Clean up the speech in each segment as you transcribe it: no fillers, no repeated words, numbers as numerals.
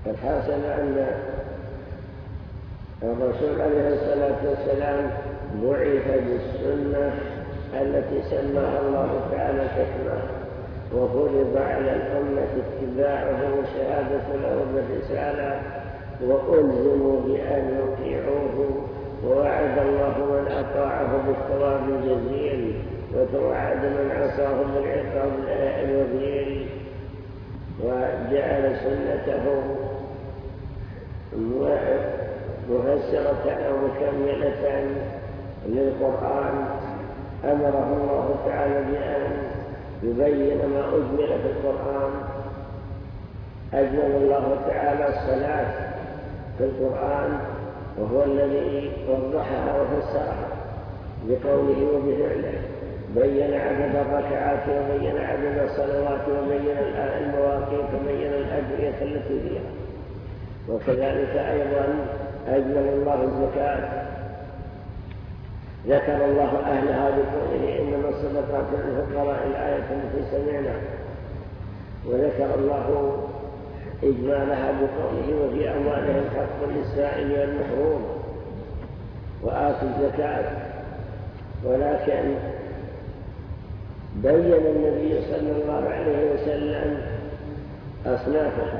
الحاصل أن الرسول عليه الصلاة والسلام بعث بالسنة التي سماها الله تعالى الحكمة، وفرض على الأمة اتباعه وشهادة له بالرسالة، وألزموا بأن يطيعوه، ووعد الله من أطاعه بالثواب الجزيل، وتوعد من عصاه بالعقاب الوبيل، وجعل سنته مفسرة أو مكملة للقرآن. أمره الله تعالى بأن يبين ما أجمل في القرآن. أجمل الله تعالى الصلاة في القرآن، وهو الذي وضحها وفسرها بقوله وبفعله، بين عدد الركعات وبين عدد الصلوات وبين المواقيت وبين الأدعية التي فيها. وكذلك أيضا أجمل الله الزكاة، ذكر الله أهلها بقوله إنما الصدقات للفقراء الآية التي سمعنا، وذكر الله إجمالها بقوله وفي أموالهم حق للسائل والمحروم وآتوا الزكاة. ولكن بين النبي صلى الله عليه وسلم أصنافها،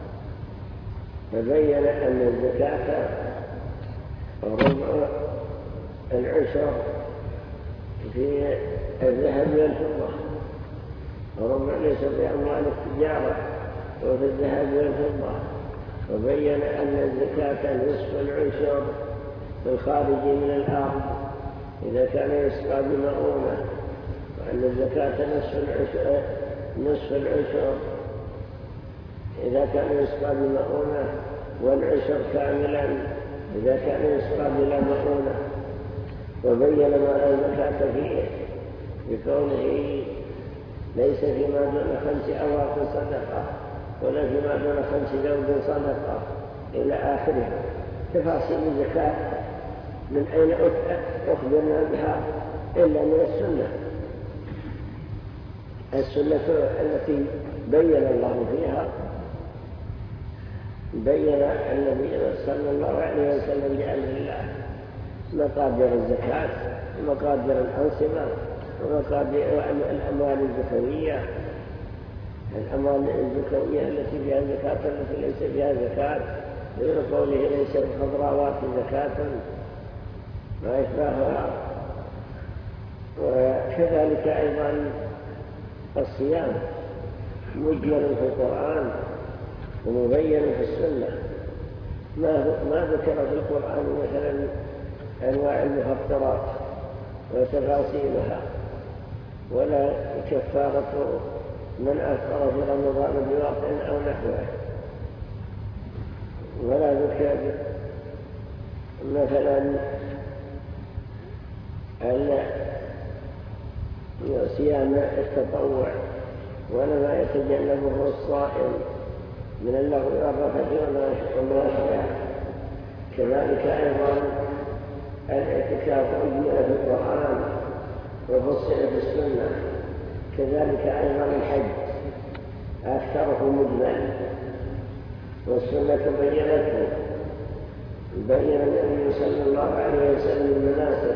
فبين أن الزكاة ربع العشر في الذهب والفضة، ربع العشر في أموال التجارة وفي الذهب والفضة. وبين أن الزكاة نصف العشر في الخارج من الأرض إذا كان يسقى بمؤونة، وأن الزكاة نصف العشر إذا كان يسقى بمؤونة، والعشر كاملا إذا كان يسقى بلا مؤونة. وبين ما لا زكاة فيه بقوله ليس فيما دون 5 أواق صدقة ولا فيما دون 5 ذود صدقة إلى آخره. تفاصيل الزكاة من أين أخبرنا بها إلا من السنة التي بين الله فيها. بين النبي صلى الله عليه وسلم بأمر الله مقادير الزكاة ومقادير الأنصبة ومقادير الأموال الزكوية، الأموال الزكوية التي فيها زكاة التي ليس فيها زكاة، غير قوله ليس في الخضراوات زكاة ما يشبهها. وكذلك أيضا الصيام مجمل في القرآن ومبين في السنة. ما ذكر في القرآن مثلا أنواع المفطرات وتفاصيلها، ولا كفارة من أفطر في رمضان بوقت أو نحوه، ولا ذكر مثلا صيام التطوع، ولا ما يتجنبه الصائم من اللغو والرفث وما أشبه. كذلك أيضا الاعتكاف أجمل في القرآن وفصل في السنة. كذلك أيضا الحج أكثره مجمل والسنة بينته. بين النبي صلى الله عليه وسلم المناسك،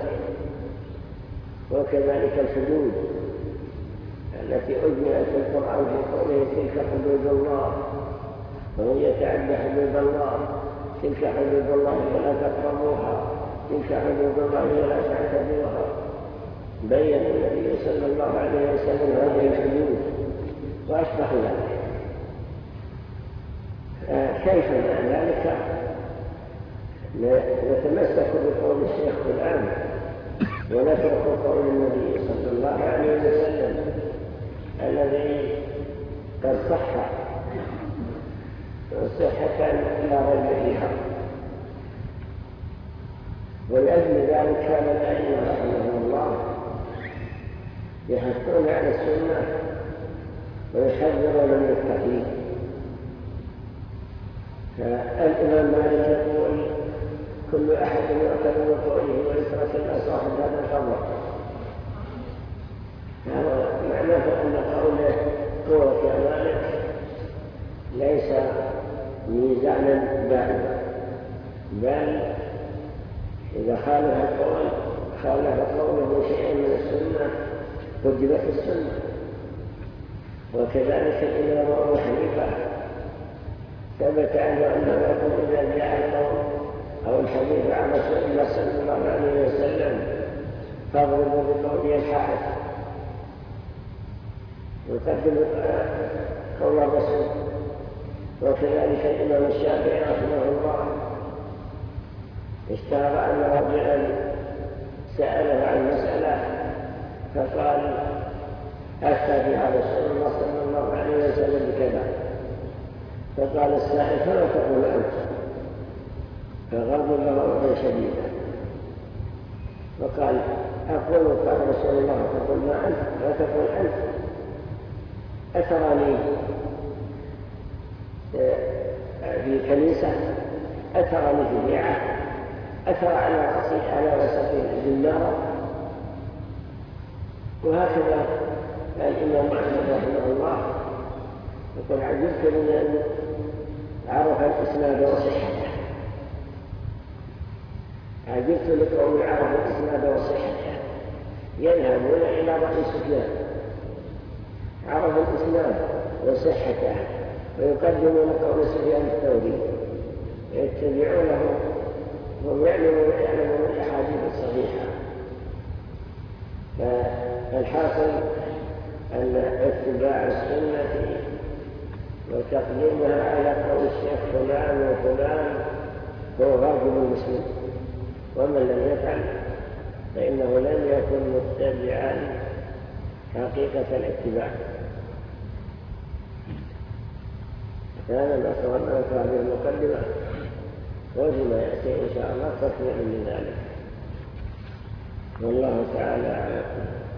وكذلك الحدود التي أجملت في القرآن في قوله تلك حدود الله ومن يتعدى حدود الله تلك حدود الله فلا تقربوها تلك حدود الله ولا تعتدوها. بين النبي صلى الله عليه وسلم هذه الحدود وأشبه ذلك. كيف مع ذلك نتمسك بقول الشيخ الآن ونترك قول النبي صلى الله عليه وسلم الذي قد صح صحة لا ريب فيها. ولأجل ذلك كان الأئمة رحمهم الله يحثون على السنة ويحذرون من التقليد. فالإمام مالك يقول كل أحد يعتبر بقوله ويترك الأصاحب هذا الخبر. هذا معناه أن قوله هو كذلك ليس ميزانا باردا، بل إذا خالف قوله شيئا من السنة قدمت السنة. وكذلك الإمام أبو حنيفة ثبت عنه أنه يقول إذا جاء القول أو الحديث عن رسول الله صلى الله عليه وسلم فاضربوا بقوله الحائط، يقدم قول الرسول. وكذلك الإمام الشافعي رحمه الله اشتهر أن رجلا سأله عن مسألة فقال أفتى بها رسول الله صلى الله عليه وسلم بكذا، فقال السائل فما تقول أنت؟ فغضب غضبا شديدا وقال أقول قال رسول الله تقول ما أنت لا تقول أنت، أتراني في كنيسة، أتراني في بيعة، أترى على وسط النار. وهكذا الإمام أحمد رحمه الله يقول عجبت من عرف الإسناد وصحته، عجبت لقوم عرف الإسناد وصحته يذهبون إلى رأي سفيان عرف الإسناد وصحته ويقدمون قول سفيان الثوري ويتبعونه وهم يعلمون الأحاديث الصحيحة. فالحاصل أن اتباع السنة وتقديمها على قول الشيخ فلان وفلان هو واجب المسلم، ومن لم يفعل فإنه لم يكن متبعا حقيقة الاتباع. هذا ما صورنا في هذه المقدمة، وفيما يأتي إن شاء الله تكمل من ذلك. والله تعالى أعلم.